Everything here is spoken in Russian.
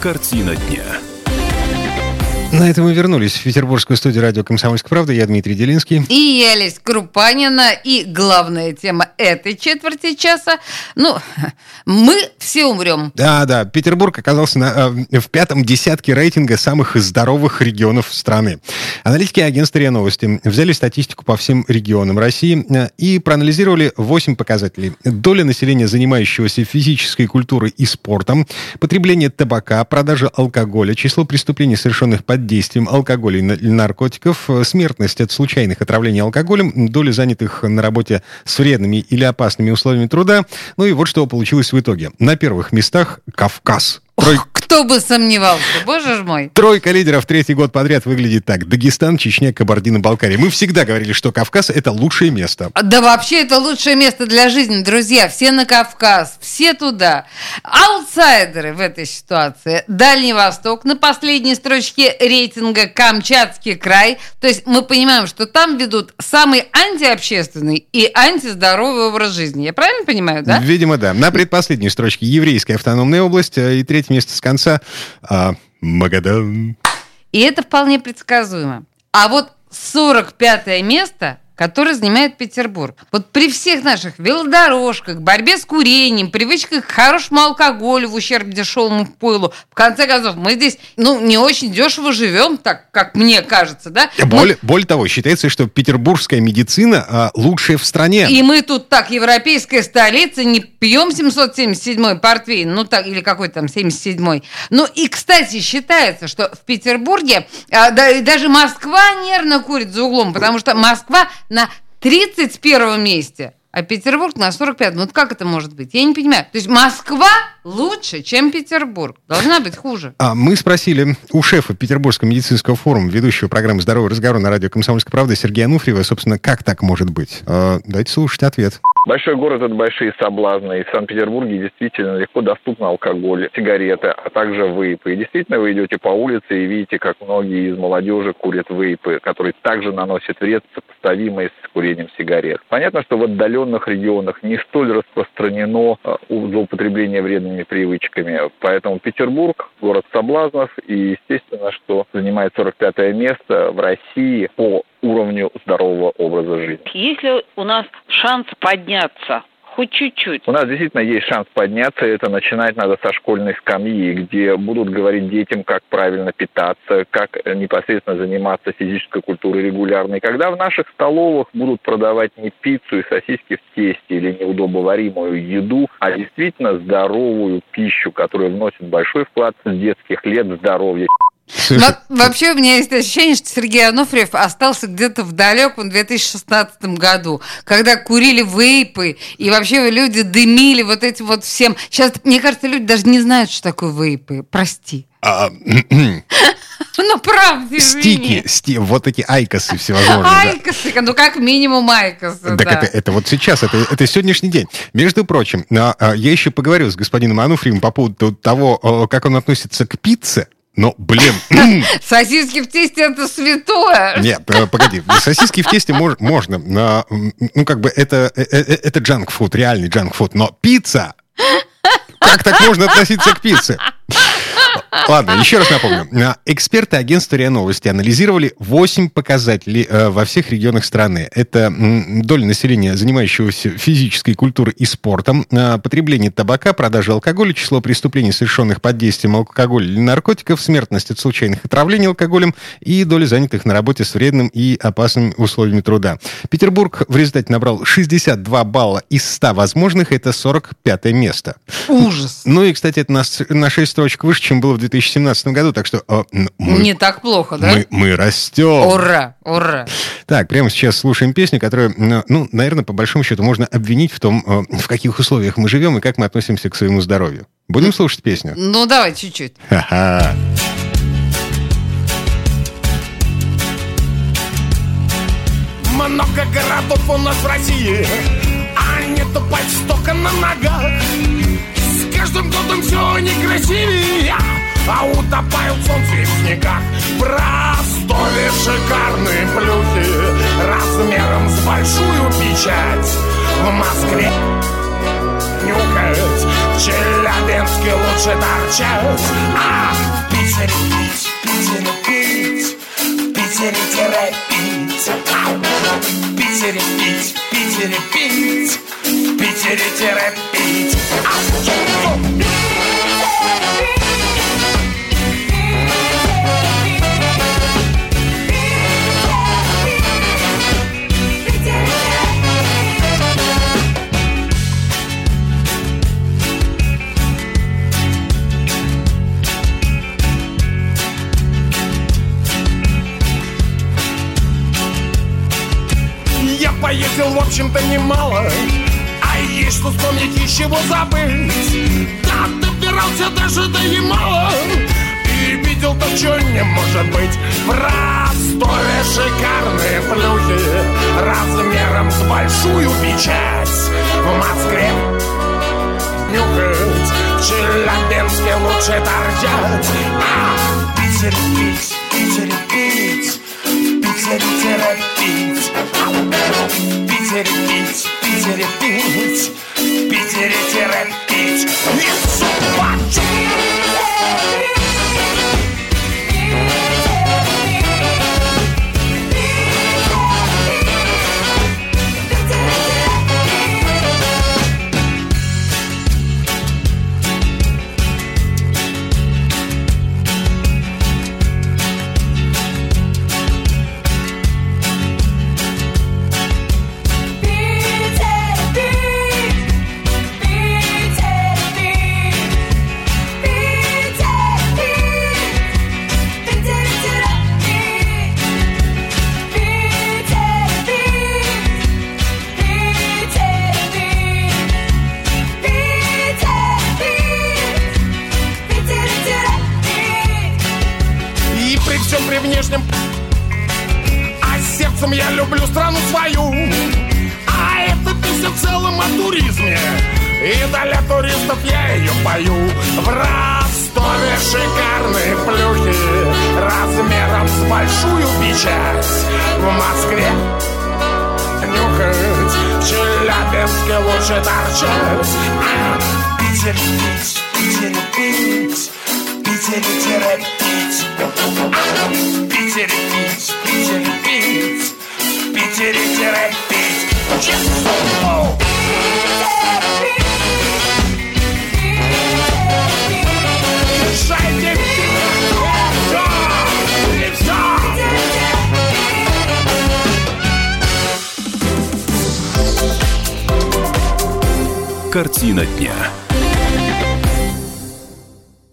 Картина дня. На этом мы вернулись в петербургскую студию радио «Комсомольская правда». Я Дмитрий Делинский. И я, Олеся Крупанина. И главная тема этой четверти часа. Мы все умрем. Да. Петербург оказался в 5-м десятке рейтинга самых здоровых регионов страны. Аналитики агентства РИА Новости взяли статистику по всем регионам России и проанализировали 8 показателей. Доля населения, занимающегося физической культурой и спортом, потребление табака, продажа алкоголя, число преступлений, совершенных под действием алкоголя и наркотиков, смертность от случайных отравлений алкоголем, доля занятых на работе с вредными или опасными условиями труда. И вот что получилось в итоге. На первых местах Кавказ. Кто бы сомневался, боже ж мой. Тройка лидеров третий год подряд выглядит так. Дагестан, Чечня, Кабардино-Балкария. Мы всегда говорили, что Кавказ — это лучшее место. Да вообще это лучшее место для жизни, друзья. Все на Кавказ, все туда. Аутсайдеры в этой ситуации. Дальний Восток, на последней строчке рейтинга Камчатский край. То есть мы понимаем, что там ведут самый антиобщественный и антиздоровый образ жизни. Я правильно понимаю, да? Видимо, да. На предпоследней строчке Еврейская автономная область и третье место с конца Магадан. И это вполне предсказуемо. А вот 45-е место, которое занимает Петербург. Вот при всех наших велодорожках, борьбе с курением, привычках к хорошему алкоголю в ущерб дешевому пойлу, в конце концов, мы здесь, не очень дешево живем, так, как мне кажется, да? Более того, считается, что петербургская медицина лучшая в стране. И мы тут так, европейская столица, не пьем 777-й портвейн, или какой там 77-й. И, кстати, считается, что в Петербурге, даже Москва нервно курит за углом, потому что Москва на 31-м месте, а Петербург на 45-м. Как это может быть? Я не понимаю. То есть Москва лучше, чем Петербург. Должна быть хуже. Мы спросили у шефа Петербургского медицинского форума, ведущего программы «Здоровый разговор» на радио «Комсомольская правда» Сергея Ануфриева, собственно, как так может быть? Давайте слушать ответ. Большой город – это большие соблазны. И в Санкт-Петербурге действительно легко доступны алкоголь, сигареты, а также вейпы. И действительно вы идете по улице и видите, как многие из молодежи курят вейпы, которые также наносят вред, сопоставимый с курением сигарет. Понятно, что в отдаленных регионах не столь распространено злоупотребление вредными привычками. Поэтому Петербург – город соблазнов. И естественно, что занимает 45-е место в России по уровню здорового образа жизни. Если у нас шанс подняться, хоть чуть-чуть. У нас действительно есть шанс подняться. Это начинать надо со школьной скамьи, где будут говорить детям, как правильно питаться, как непосредственно заниматься физической культурой регулярно. И когда в наших столовых будут продавать не пиццу и сосиски в тесте или неудобоваримую еду, а действительно здоровую пищу, которая вносит большой вклад с детских лет в здоровье. Вообще у меня есть ощущение, что Сергей Ануфриев остался где-то в далеком 2016 году, когда курили вейпы, и вообще люди дымили вот этим вот всем. Сейчас, мне кажется, люди даже не знают, что такое вейпы. Прости. Правда, извини. Стики, вот такие айкосы всевозможные. Айкосы, как минимум айкосы. Так это вот сейчас, это сегодняшний день. Между прочим, я еще поговорил с господином Ануфриевым по поводу того, как он относится к пицце. Сосиски в тесте — это святое. Нет, погоди. Сосиски в тесте можно. Это джанк-фуд, реальный джанк-фуд. Но пицца... Как так можно относиться к пицце? Ладно, еще раз напомню. Эксперты агентства РИА Новости анализировали 8 показателей во всех регионах страны. Это доля населения, занимающегося физической культурой и спортом, потребление табака, продажа алкоголя, число преступлений, совершенных под действием алкоголя или наркотиков, смертность от случайных отравлений алкоголем и доля занятых на работе с вредным и опасными условиями труда. Петербург в результате набрал 62 балла из 100 возможных. Это 45-е место. Ужас. И, кстати, это на 6 строчек выше, чем было в 2017 году, так что... Не так плохо, да? Мы растем. Ура, ура. Так, прямо сейчас слушаем песню, которую, наверное, по большому счету можно обвинить в том, в каких условиях мы живем и как мы относимся к своему здоровью. Будем слушать песню? Давай чуть-чуть. Ха-ха. Много городов у нас в России, а нету подстока на ногах. С каждым годом все некрасивее, а утопают в солнце и в снегах. Простое шикарные плюхи размером с большую печать. В Москве нюхать, в Челябинске лучше торчать. В Питере пить, в Питере пить, в Питере-пить. В Питере пить, в Питере пить, в Питере-пить. Я поездил, в общем-то, немало, а есть что вспомнить, из чего забыть. Да, добирался даже до Ямала и видел то, что не может быть. В Ростове шикарные плюхи размером с большую печать. В Москве нюхать, в Челябинске лучше торчать. В Питере пить, в Питере пить, в Питере пить. В Питере пить, в Питере пить, в Питере пить. И собачий. При внешнем, а сердцем я люблю страну свою. А эта песня в целом о туризме, и для туристов я ее пою. В Ростове шикарные плюхи размером с большую печать. В Москве нюхать, в Челябинске лучше торчать. В Питере пить, в Питере пить, в Питере пить. В Питере пить, в Питере пить, в Питере пить. Мешайте пить, и все. Картина дня.